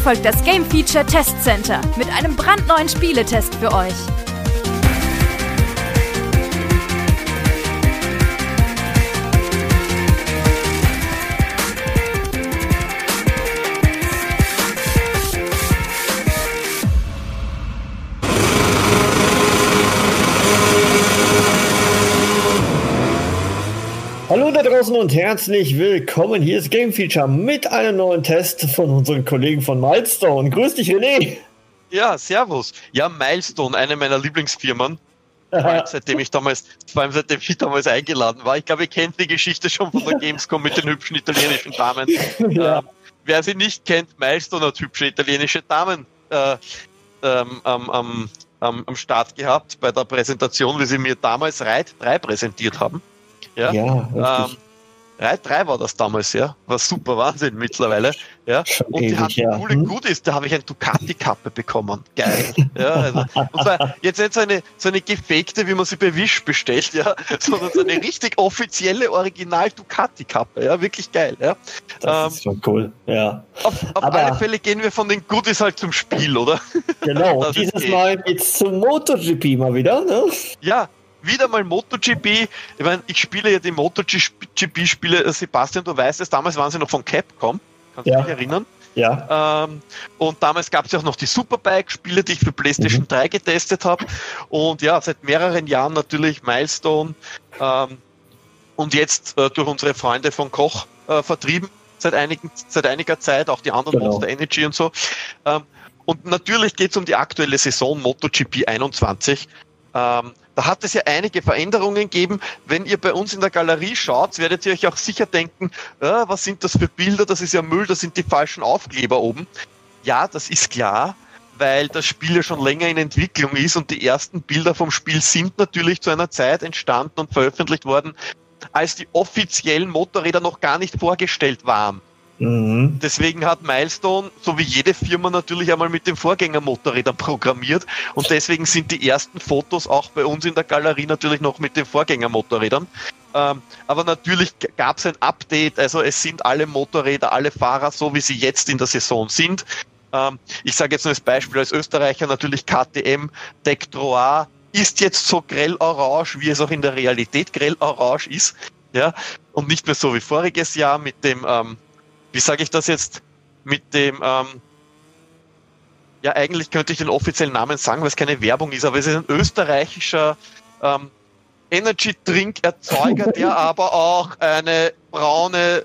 folgt das Game Feature Test Center mit einem brandneuen Spieletest für euch. Hallo da draußen und herzlich willkommen. Hier ist Game Feature mit einem neuen Test von unseren Kollegen von Milestone. Grüß dich, René. Ja, servus. Ja, Milestone, eine meiner Lieblingsfirmen. Vor allem seitdem ich damals eingeladen war. Ich glaube, ihr kennt die Geschichte schon von der Gamescom mit den hübschen italienischen Damen. Ja. Wer sie nicht kennt, Milestone hat hübsche italienische Damen am Start gehabt bei der Präsentation, wie sie mir damals Ride 3 präsentiert haben. Ja, Ride 3 war das damals, ja. War super, Wahnsinn mittlerweile. Ja. Und die hatten coole Goodies, da habe ich eine Ducati-Kappe bekommen. Geil. Ja, also, und zwar jetzt nicht so eine gefakte, wie man sie bei Wish bestellt, ja, sondern so eine richtig offizielle Original Ducati-Kappe. Ja, wirklich geil. Ja. Das ist schon cool, ja. Auf alle Fälle gehen wir von den Goodies halt zum Spiel, oder? Genau, dieses Mal geht's zum MotoGP mal wieder, ne? Ja. Wieder mal MotoGP. Ich meine, ich spiele ja die MotoGP-Spiele, Sebastian, du weißt es, damals waren sie noch von Capcom, kannst du dich erinnern? Ja. Und damals gab es ja auch noch die Superbike-Spiele, die ich für PlayStation 3 getestet habe. Und ja, seit mehreren Jahren natürlich Milestone und jetzt durch unsere Freunde von Koch vertrieben, seit einiger Zeit, auch die anderen Monster Energy und so. Und natürlich geht es um die aktuelle Saison MotoGP 21. Da hat es ja einige Veränderungen gegeben. Wenn ihr bei uns in der Galerie schaut, werdet ihr euch auch sicher denken, was sind das für Bilder, das ist ja Müll, das sind die falschen Aufkleber oben. Ja, das ist klar, weil das Spiel ja schon länger in Entwicklung ist und die ersten Bilder vom Spiel sind natürlich zu einer Zeit entstanden und veröffentlicht worden, als die offiziellen Motorräder noch gar nicht vorgestellt waren. Mhm. Deswegen hat Milestone, so wie jede Firma, natürlich einmal mit den Vorgängermotorrädern programmiert und deswegen sind die ersten Fotos auch bei uns in der Galerie natürlich noch mit den Vorgängermotorrädern. Aber natürlich gab es ein Update, also es sind alle Motorräder, alle Fahrer so, wie sie jetzt in der Saison sind. Ich sage jetzt nur als Beispiel, als Österreicher natürlich KTM, Deck Trois ist jetzt so grell orange, wie es auch in der Realität grell orange ist, ja, und nicht mehr so wie voriges Jahr mit dem wie sage ich das jetzt mit dem, ja eigentlich könnte ich den offiziellen Namen sagen, weil es keine Werbung ist, aber es ist ein österreichischer Energy-Drink-Erzeuger, der aber auch eine braune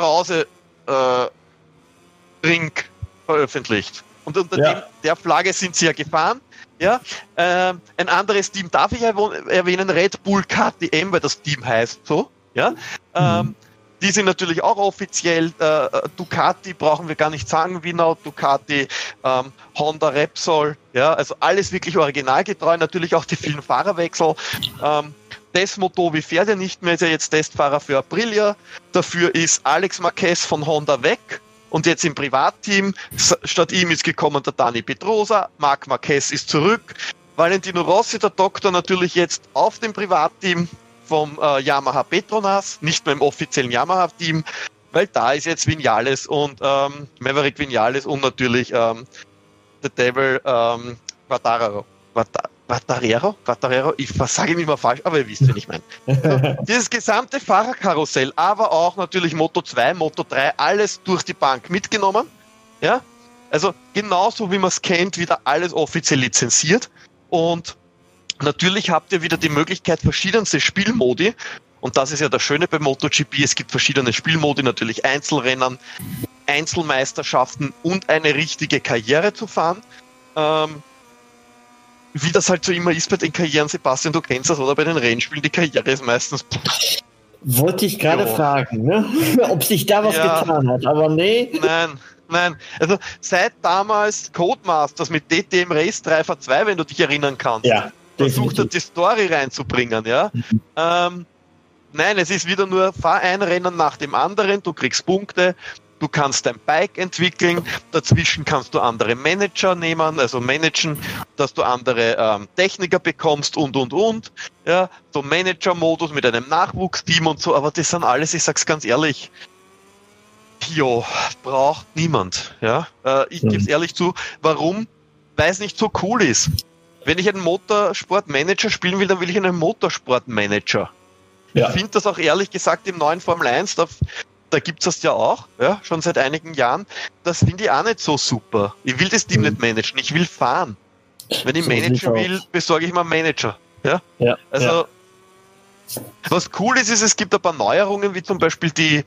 Brause-Drink veröffentlicht. Und unter der Flagge sind sie ja gefahren. Ja, ein anderes Team darf ich erwähnen, Red Bull KTM, weil das Team heißt so. Ja, die sind natürlich auch offiziell, Ducati brauchen wir gar nicht sagen, Winau, Ducati, Honda, Repsol, ja, also alles wirklich originalgetreu, natürlich auch die vielen Fahrerwechsel. Desmotovi fährt ja nicht mehr, ist ja jetzt Testfahrer für Aprilia, dafür ist Alex Marquez von Honda weg und jetzt im Privatteam, statt ihm ist gekommen der Dani Pedrosa, Marc Marquez ist zurück, Valentino Rossi, der Doktor, natürlich jetzt auf dem Privatteam vom Yamaha Petronas, nicht mehr im offiziellen Yamaha-Team, weil da ist jetzt Vinales und Maverick Vinales und natürlich The Devil Quattararo, ich sage ihn immer falsch, aber ihr wisst, wen ich meine. Also, dieses gesamte Fahrerkarussell, aber auch natürlich Moto 2, Moto 3, alles durch die Bank mitgenommen. Ja, also genauso wie man es kennt, wieder alles offiziell lizenziert und natürlich habt ihr wieder die Möglichkeit, verschiedenste Spielmodi, und das ist ja das Schöne bei MotoGP, es gibt verschiedene Spielmodi, natürlich Einzelrennen, Einzelmeisterschaften und eine richtige Karriere zu fahren. Wie das halt so immer ist bei den Karrieren, Sebastian, du kennst das, oder bei den Rennspielen, die Karriere ist meistens... Wollte ich gerade fragen, ne? Ob sich da was getan hat, aber nee. Nein, also seit damals Codemasters mit DTM Race 3 V2, wenn du dich erinnern kannst, versucht hat, die Story reinzubringen, ja. Nein, es ist wieder nur, fahr ein Rennen nach dem anderen, du kriegst Punkte, du kannst dein Bike entwickeln, dazwischen kannst du andere Manager nehmen, also managen, dass du andere Techniker bekommst und. Ja, so Manager-Modus mit einem Nachwuchsteam und so, aber das sind alles, ich sag's ganz ehrlich, Jo, braucht niemand. Ja? Ich gebe es ehrlich zu. Warum? Weil es nicht so cool ist. Wenn ich einen Motorsportmanager spielen will, dann will ich einen Motorsportmanager. Ja. Ich finde das auch ehrlich gesagt im neuen Formel 1, da gibt es das ja auch, ja, schon seit einigen Jahren. Das finde ich auch nicht so super. Ich will das Team nicht managen, ich will fahren. Wenn ich managen will, besorge ich mir einen Manager. Ja? Also, was cool ist, es gibt ein paar Neuerungen, wie zum Beispiel die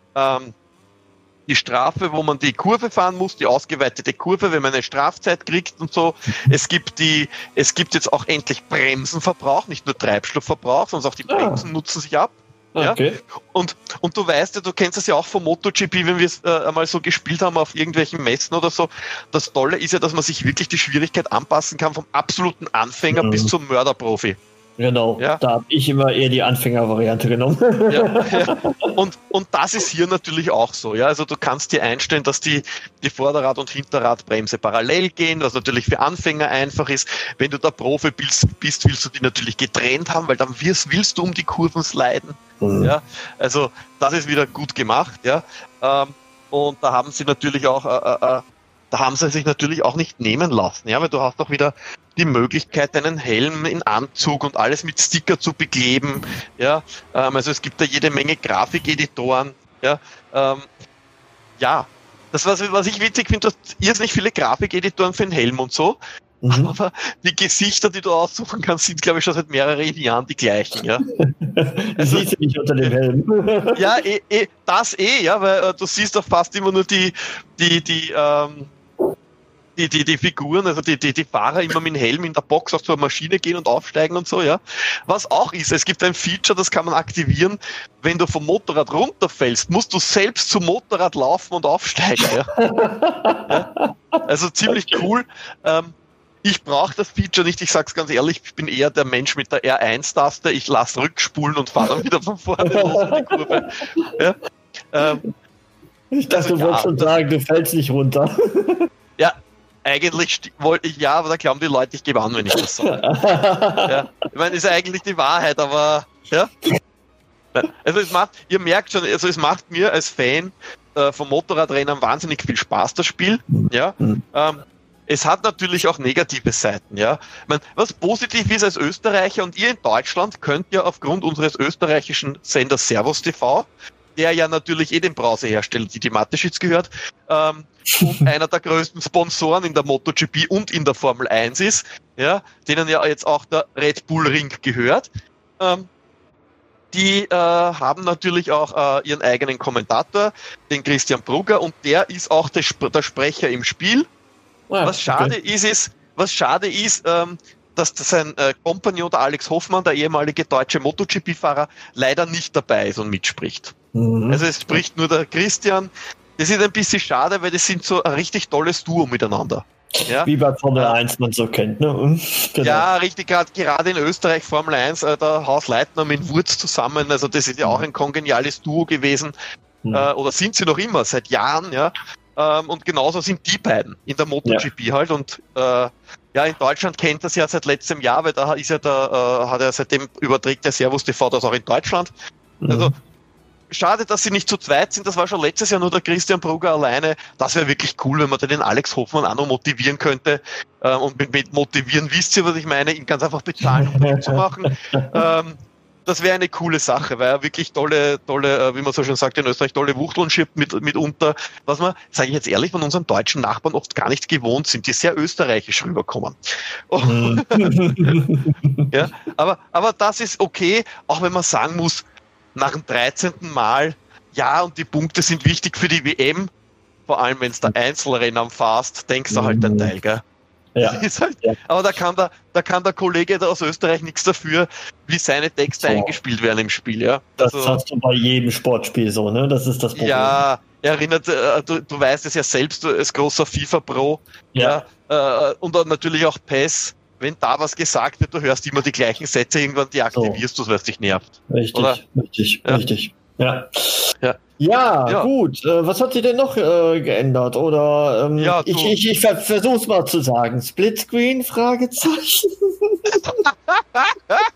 Strafe, wo man die Kurve fahren muss, die ausgeweitete Kurve, wenn man eine Strafzeit kriegt und so. Es gibt jetzt auch endlich Bremsenverbrauch, nicht nur Treibstoffverbrauch, sondern auch die Bremsen nutzen sich ab. Okay. Ja? Und du weißt ja, du kennst das ja auch vom MotoGP, wenn wir es einmal so gespielt haben auf irgendwelchen Messen oder so. Das Tolle ist ja, dass man sich wirklich die Schwierigkeit anpassen kann, vom absoluten Anfänger bis zum Mörderprofi. Genau, da habe ich immer eher die Anfängervariante genommen. Und das ist hier natürlich auch so. Ja? Also du kannst dir einstellen, dass die Vorderrad- und Hinterradbremse parallel gehen, was natürlich für Anfänger einfach ist. Wenn du da Profi bist, willst du die natürlich getrennt haben, weil dann willst du um die Kurven sliden. Ja? Also das ist wieder gut gemacht. Ja? Und da haben sie natürlich auch sich natürlich auch nicht nehmen lassen, ja, weil du hast auch wieder die Möglichkeit, deinen Helm in Anzug und alles mit Sticker zu bekleben, ja, also es gibt da jede Menge Grafikeditoren, ja, das was ich witzig finde, du hast irrsinnig viele Grafikeditoren für den Helm und so, aber die Gesichter, die du aussuchen kannst, sind, glaube ich, schon seit mehreren Jahren die gleichen, ja. Also, siehst du nicht unter dem Helm. Ja, weil du siehst doch fast immer nur die Figuren, also die Fahrer immer mit dem Helm in der Box auf so eine Maschine gehen und aufsteigen und so, ja. Was auch ist, es gibt ein Feature, das kann man aktivieren, wenn du vom Motorrad runterfällst, musst du selbst zum Motorrad laufen und aufsteigen, ja. Also ziemlich cool. Ich brauche das Feature nicht, ich sag's ganz ehrlich, ich bin eher der Mensch mit der R1-Taste, ich lasse rückspulen und fahre dann wieder von vorne los in die Kurve. Ja. Ich dachte, du wolltest schon sagen, du fällst nicht runter. Ja, eigentlich wollte ich, aber da glauben die Leute, ich gebe an, wenn ich das sage. Ja. Ich meine, ist ja eigentlich die Wahrheit, aber ja. Also ihr merkt schon, also es macht mir als Fan vom Motorradrennen wahnsinnig viel Spaß, das Spiel. Ja. Es hat natürlich auch negative Seiten, ja. Ich meine, was positiv ist als Österreicher und ihr in Deutschland könnt ja aufgrund unseres österreichischen Senders Servus TV, der ja natürlich dem Browserhersteller, die Mateschitz gehört, und einer der größten Sponsoren in der MotoGP und in der Formel 1 ist, ja, denen ja jetzt auch der Red Bull Ring gehört. Die haben natürlich auch ihren eigenen Kommentator, den Christian Brugger, und der ist auch der Sprecher im Spiel. Was schade ist, dass sein Kompagnon, der Alex Hoffmann, der ehemalige deutsche MotoGP-Fahrer, leider nicht dabei ist und mitspricht. Also es spricht nur der Christian. Das ist ein bisschen schade, weil das sind so ein richtig tolles Duo miteinander. Ja? Wie bei Formel 1 man so kennt, ne? Genau. Ja, richtig, gerade in Österreich Formel 1, der Haus Leitner mit Wurz zusammen, also das ist ja auch ein kongeniales Duo gewesen, oder sind sie noch immer, seit Jahren, ja. Und genauso sind die beiden in der MotoGP halt, und in Deutschland kennt das ja seit letztem Jahr, weil da ist ja seitdem überträgt der Servus TV das auch in Deutschland. Also schade, dass sie nicht zu zweit sind, das war schon letztes Jahr nur der Christian Brugger alleine. Das wäre wirklich cool, wenn man den Alex Hoffmann auch noch motivieren könnte. Und mit motivieren wisst ihr, was ich meine, ihn ganz einfach bezahlen, um das zu machen. Das wäre eine coole Sache, weil er wirklich tolle, wie man so schön sagt in Österreich, tolle Wuchteln schippt mitunter, was man, sage ich jetzt ehrlich, von unseren deutschen Nachbarn oft gar nicht gewohnt sind, die sehr österreichisch rüberkommen. Ja, aber das ist okay, auch wenn man sagen muss, nach dem 13. Mal, ja, und die Punkte sind wichtig für die WM, vor allem wenn es der Einzelrennen fährst, denkst du halt ein Teil, gell? Ja. Halt, aber da kann der Kollege da aus Österreich nichts dafür, wie seine Texte eingespielt werden im Spiel, ja. Das hast du bei jedem Sportspiel so, ne? Das ist das Problem. Ja, erinnert, du weißt es ja selbst, du als großer FIFA-Pro, und dann natürlich auch PES, wenn da was gesagt wird, du hörst immer die gleichen Sätze, irgendwann deaktivierst du es, weil es dich nervt. Richtig. Ja, gut. Was hat sie denn noch geändert? Oder ich versuch's mal zu sagen. Splitscreen? Fragezeichen.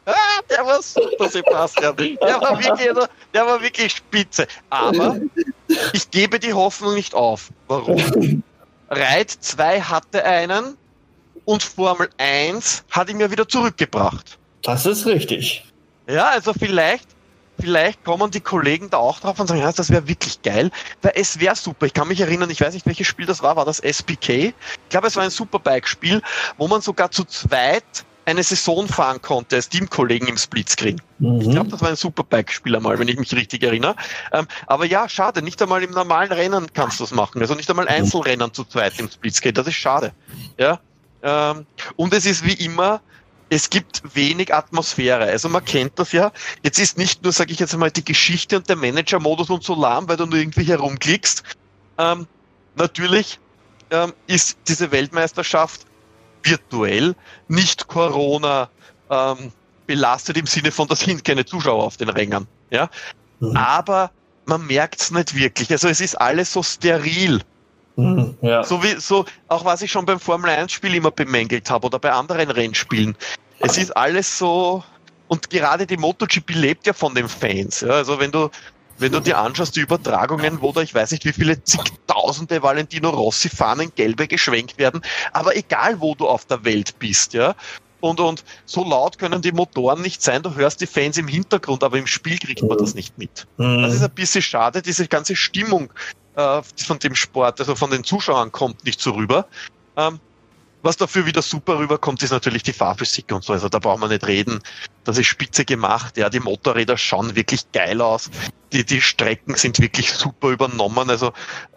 Der war super, Sebastian. Der war wirklich spitze. Aber ich gebe die Hoffnung nicht auf. Warum? Reit 2 hatte einen und Formel 1 hat ihn ja wieder zurückgebracht. Das ist richtig. Ja, also vielleicht kommen die Kollegen da auch drauf und sagen, ja, das wäre wirklich geil, weil es wäre super. Ich kann mich erinnern, ich weiß nicht, welches Spiel das war das SPK? Ich glaube, es war ein Superbike-Spiel, wo man sogar zu zweit eine Saison fahren konnte als Teamkollegen im Splitscreen. Ich glaube, das war ein Superbike-Spiel einmal, wenn ich mich richtig erinnere. Aber ja, schade, nicht einmal im normalen Rennen kannst du es machen. Also nicht einmal Einzelrennen zu zweit im Splitscreen, das ist schade. Ja. Und es ist wie immer, es gibt wenig Atmosphäre. Also man kennt das ja. Jetzt ist nicht nur, sage ich jetzt einmal, die Geschichte und der Manager-Modus und so lahm, weil du nur irgendwie herumklickst. Natürlich ist diese Weltmeisterschaft virtuell, nicht Corona belastet im Sinne von, da sind keine Zuschauer auf den Rängen. Ja? Aber man merkt es nicht wirklich. Also es ist alles so steril. Ja. So, auch was ich schon beim Formel-1-Spiel immer bemängelt habe oder bei anderen Rennspielen. Es ist alles so, und gerade die MotoGP lebt ja von den Fans. Ja? Also wenn du dir anschaust, die Übertragungen, wo da, ich weiß nicht, wie viele zigtausende Valentino Rossi-Fahnen gelbe geschwenkt werden, aber egal, wo du auf der Welt bist, ja. Und so laut können die Motoren nicht sein, du hörst die Fans im Hintergrund, aber im Spiel kriegt man das nicht mit. Das ist ein bisschen schade, diese ganze Stimmung von dem Sport, also von den Zuschauern, kommt nicht so rüber. Was dafür wieder super rüberkommt, ist natürlich die Fahrphysik und so. Also da braucht man nicht reden. Das ist spitze gemacht. Ja, die Motorräder schauen wirklich geil aus. Die Strecken sind wirklich super übernommen. Also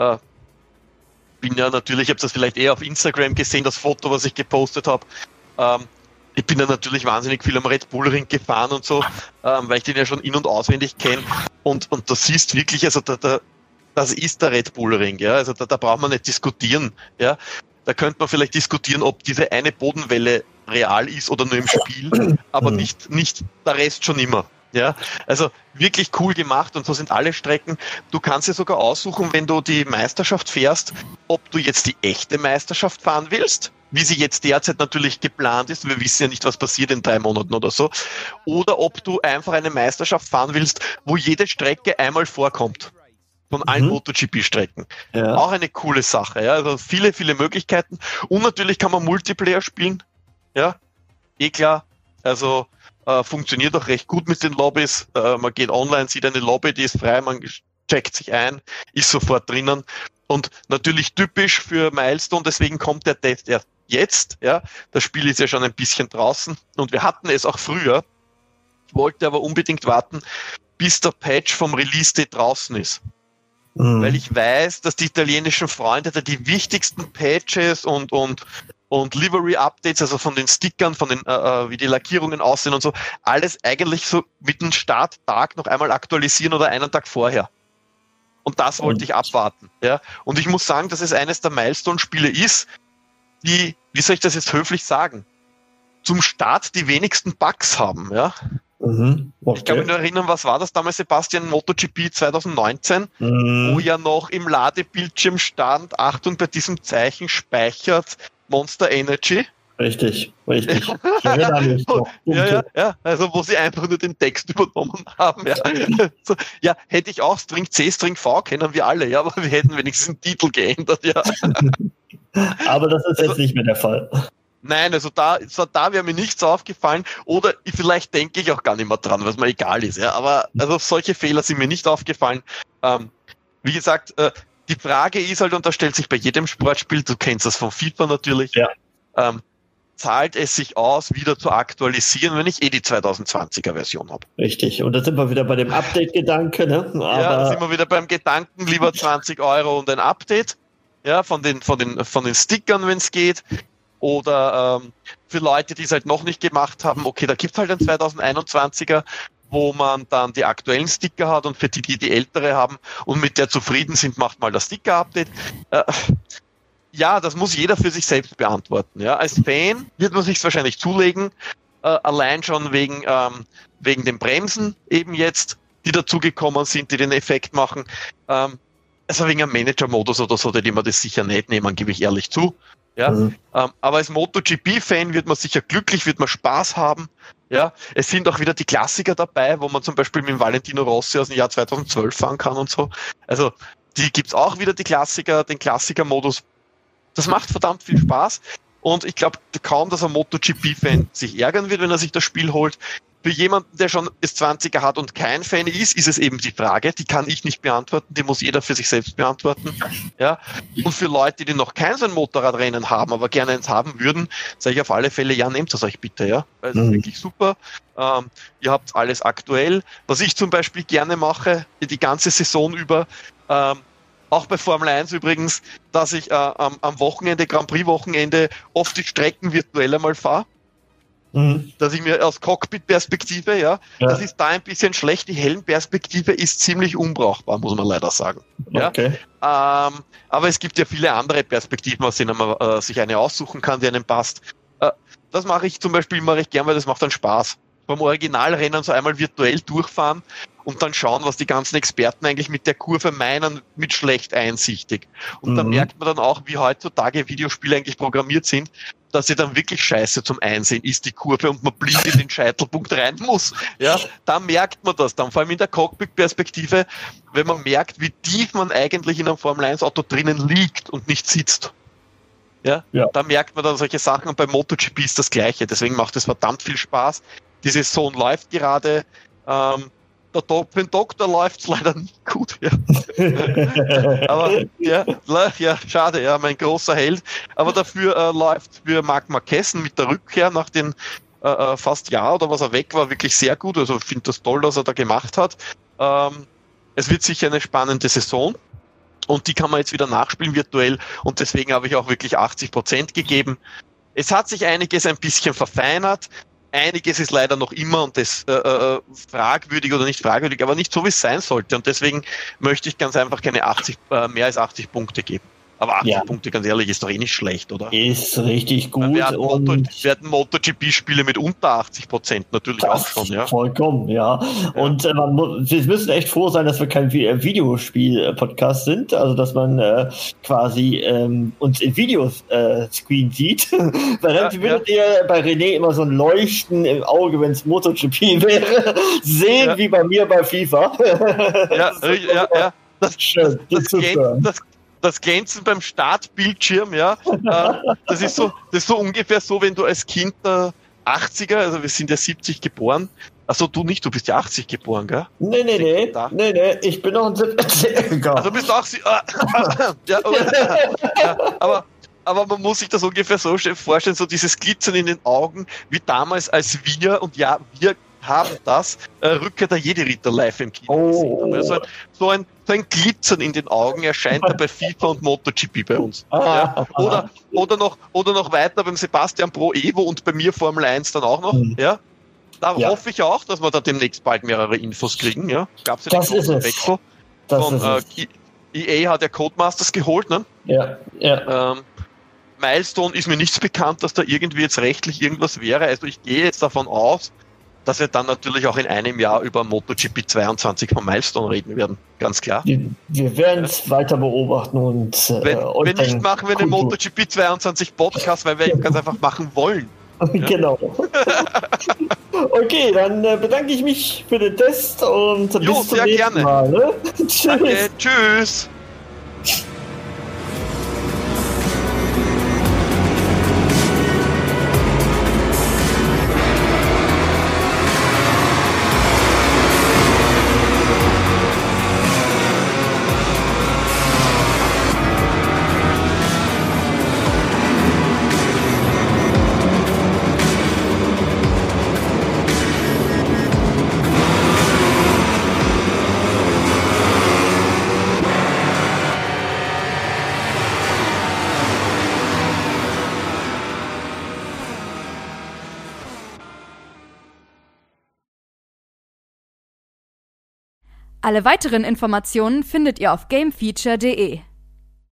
bin ja natürlich, ich habe das vielleicht eher auf Instagram gesehen, das Foto, was ich gepostet habe. Ich bin ja natürlich wahnsinnig viel am Red Bull Ring gefahren und so, weil ich den ja schon in- und auswendig kenne. Und da siehst wirklich, also das ist der Red Bull Ring. Ja, also da braucht man nicht diskutieren. Ja. Da könnte man vielleicht diskutieren, ob diese eine Bodenwelle real ist oder nur im Spiel, aber nicht der Rest schon immer. Ja, also wirklich cool gemacht, und so sind alle Strecken. Du kannst dir sogar aussuchen, wenn du die Meisterschaft fährst, ob du jetzt die echte Meisterschaft fahren willst, wie sie jetzt derzeit natürlich geplant ist. Wir wissen ja nicht, was passiert in 3 Monaten oder so. Oder ob du einfach eine Meisterschaft fahren willst, wo jede Strecke einmal vorkommt. Von allen MotoGP-Strecken. Ja. Auch eine coole Sache. Ja? Also viele, viele Möglichkeiten. Und natürlich kann man Multiplayer spielen. Ja, klar. Also funktioniert auch recht gut mit den Lobbys. Man geht online, sieht eine Lobby, die ist frei, man checkt sich ein, ist sofort drinnen. Und natürlich typisch für Milestone, deswegen kommt der Test erst jetzt. Ja? Das Spiel ist ja schon ein bisschen draußen und wir hatten es auch früher. Ich wollte aber unbedingt warten, bis der Patch vom Release-Date draußen ist. Weil ich weiß, dass die italienischen Freunde da die wichtigsten Patches und Livery-Updates, also von den Stickern, von den wie die Lackierungen aussehen und so, alles eigentlich so mit dem Starttag noch einmal aktualisieren oder einen Tag vorher. Und das wollte ich abwarten. Ja. Und ich muss sagen, dass es eines der Milestone-Spiele ist, die, wie soll ich das jetzt höflich sagen, zum Start die wenigsten Bugs haben. Ja. Okay. Ich kann mich nur erinnern, was war das damals, Sebastian, MotoGP 2019, wo ja noch im Ladebildschirm stand, Achtung, bei diesem Zeichen speichert Monster Energy. Richtig. Ja, also wo sie einfach nur den Text übernommen haben. Ja, so, ja, hätte ich auch String C, String V, kennen wir alle, ja, aber wir hätten wenigstens den Titel geändert, ja. Aber das ist jetzt nicht mehr der Fall. Nein, also da wäre mir nichts aufgefallen, oder vielleicht denke ich auch gar nicht mehr dran, was mir egal ist. Ja. Aber also solche Fehler sind mir nicht aufgefallen. Wie gesagt, die Frage ist halt, und das stellt sich bei jedem Sportspiel, du kennst das von FIFA natürlich, ja. Zahlt es sich aus, wieder zu aktualisieren, wenn ich die 2020er Version habe. Richtig, und da sind wir wieder bei dem Update-Gedanke. Ne? Aber ja, da sind wir wieder beim Gedanken, lieber 20 € und ein Update, ja, von den Stickern, wenn es geht. Oder für Leute, die es halt noch nicht gemacht haben, okay, da gibt es halt einen 2021er, wo man dann die aktuellen Sticker hat, und für die ältere haben und mit der zufrieden sind, macht mal das Sticker-Update. Ja, das muss jeder für sich selbst beantworten. Ja. Als Fan wird man sich wahrscheinlich zulegen, allein schon wegen den Bremsen eben jetzt, die dazugekommen sind, die den Effekt machen. Also wegen einem Manager-Modus oder so, die man das sicher nicht nehmen, gebe ich ehrlich zu. Ja, aber als MotoGP-Fan wird man sicher glücklich, wird man Spaß haben. Ja, es sind auch wieder die Klassiker dabei, wo man zum Beispiel mit dem Valentino Rossi aus dem Jahr 2012 fahren kann und so. Also Die gibt's auch wieder, den Klassiker-Modus. Das macht verdammt viel Spaß. Und ich glaube kaum, dass ein MotoGP-Fan sich ärgern wird, wenn er sich das Spiel holt. Für jemanden, der schon das 20er hat und kein Fan ist es eben die Frage, die kann ich nicht beantworten, die muss jeder für sich selbst beantworten. Ja. Und für Leute, die noch kein so ein Motorradrennen haben, aber gerne eins haben würden, sage ich auf alle Fälle, ja, nehmt es euch bitte, ja. Weil es ist wirklich super. Ihr habt alles aktuell. Was ich zum Beispiel gerne mache, die ganze Saison über, auch bei Formel 1 übrigens, dass ich am Wochenende, Grand Prix-Wochenende, oft die Strecken virtuell einmal fahre. Dass ich mir aus Cockpit-Perspektive, ja, das ist da ein bisschen schlecht. Die Helmperspektive ist ziemlich unbrauchbar, muss man leider sagen. Ja? Okay. Aber es gibt ja viele andere Perspektiven, aus denen man sich eine aussuchen kann, die einem passt. Das mache ich gern, weil das macht dann Spaß. Beim Originalrennen so einmal virtuell durchfahren und dann schauen, was die ganzen Experten eigentlich mit der Kurve meinen, mit schlecht einsichtig. Und dann merkt man dann auch, wie heutzutage Videospiele eigentlich programmiert sind, dass sie dann wirklich scheiße zum Einsehen ist, die Kurve, und man blind in den Scheitelpunkt rein muss. Ja, da merkt man das dann, vor allem in der Cockpit-Perspektive, wenn man merkt, wie tief man eigentlich in einem Formel-1-Auto drinnen liegt und nicht sitzt. Ja, da merkt man dann solche Sachen, und bei MotoGP ist das Gleiche. Deswegen macht es verdammt viel Spaß. Die Saison läuft gerade. Für den Doktor läuft es leider nicht gut. Ja. Aber ja, schade, ja, mein großer Held. Aber dafür läuft für Marc Marquez mit der Rückkehr nach den fast Jahr oder was er weg war, wirklich sehr gut. Also ich finde das toll, was er da gemacht hat. Es wird sicher eine spannende Saison. Und die kann man jetzt wieder nachspielen virtuell. Und deswegen habe ich auch wirklich 80% gegeben. Es hat sich einiges ein bisschen verfeinert. Einiges ist leider noch immer und das fragwürdig oder nicht fragwürdig, aber nicht so, wie es sein sollte. Und deswegen möchte ich ganz einfach keine mehr als 80 Punkte geben. Aber 80 Punkte, ganz ehrlich, ist doch eh nicht schlecht, oder? Ist richtig gut. Wir hatten MotoGP-Spiele mit unter 80% natürlich auch schon, ja. Vollkommen, ja. Und wir müssen echt froh sein, dass wir kein Videospiel-Podcast sind, also dass man quasi uns in Videoscreen sieht. Weil dann würdet ihr bei René immer so ein Leuchten im Auge, wenn es MotoGP wäre, sehen wie bei mir bei FIFA. Ja. Das Glänzen beim Startbildschirm, ja, das ist so ungefähr so, wenn du als Kind 80er, also wir sind ja 70 geboren, also du nicht, du bist ja 80 geboren, gell? Nee, ich bin noch ein 70er. Also bist du auch, aber man muss sich das ungefähr so vorstellen, so dieses Glitzern in den Augen, wie damals als wir haben das Rückkehr der Jedi-Ritter live im Kino gesehen. Also so ein Glitzern in den Augen erscheint da bei FIFA und MotoGP bei uns. Ja? Oder noch weiter beim Sebastian Pro Evo und bei mir Formel 1 dann auch noch. Ja? Da hoffe ich auch, dass wir da demnächst bald mehrere Infos kriegen. Ja? Gab es ja den großen Wechsel. EA hat ja Codemasters geholt. Ne? Ja. Milestone ist mir nichts bekannt, dass da irgendwie jetzt rechtlich irgendwas wäre. Also ich gehe jetzt davon aus, dass wir dann natürlich auch in einem Jahr über MotoGP 22 von Milestone reden werden. Ganz klar. Wir werden es weiter beobachten und wenn nicht, machen wir einen MotoGP 22 Podcast, weil wir ihn ganz einfach machen wollen. Genau. Okay, dann bedanke ich mich für den Test und bis zum nächsten Mal. Ne? Tschüss. Danke, tschüss. Alle weiteren Informationen findet ihr auf gamefeature.de.